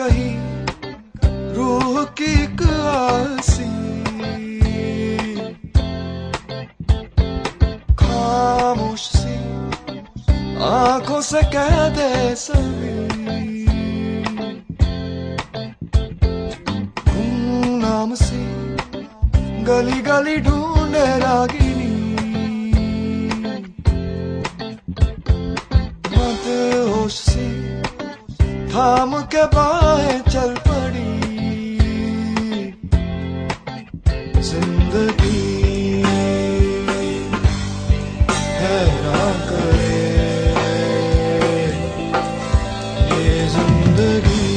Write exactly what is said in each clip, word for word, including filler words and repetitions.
कही रूह की एक आसी, खामोश सी आंखों से कह दे सभी, गुमनाम सी गली गली ढूंढे रागिनी, मदहोश सी थाम के बाहें चल पड़ी, जिंदगी हैरान करे, ये जिंदगी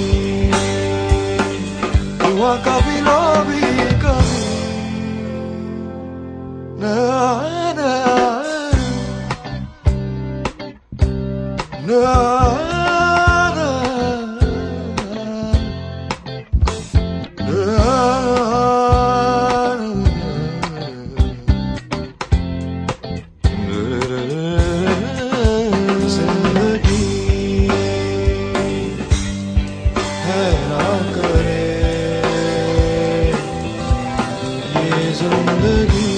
हुआ कभी लोभी कभी ना ना ना जिंदगी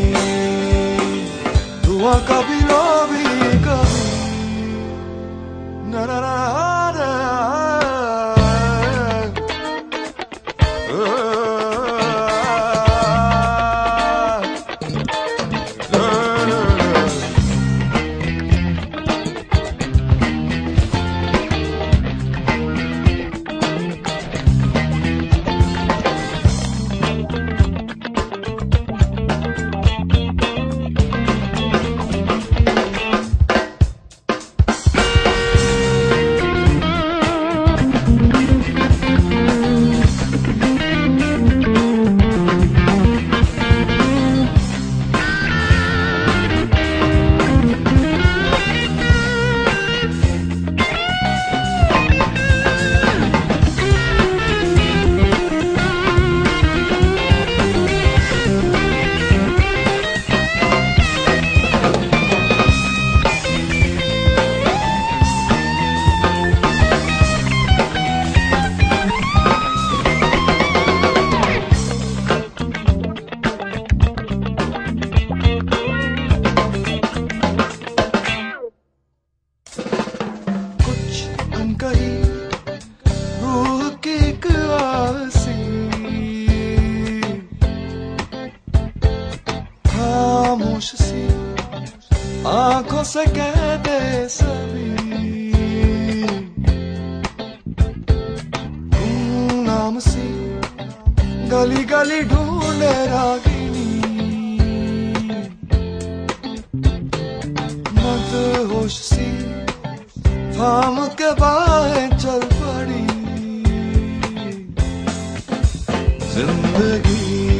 हुआ कभी लोभी कभी ना ना ना कही रूह की एक आसी, खामोश सी आंखों से कह दे सभी, गुमनाम सी गली गली ढूंढे रागिनी, मदहोश सी थाम के बाहें चल पड़ी, जिंदगी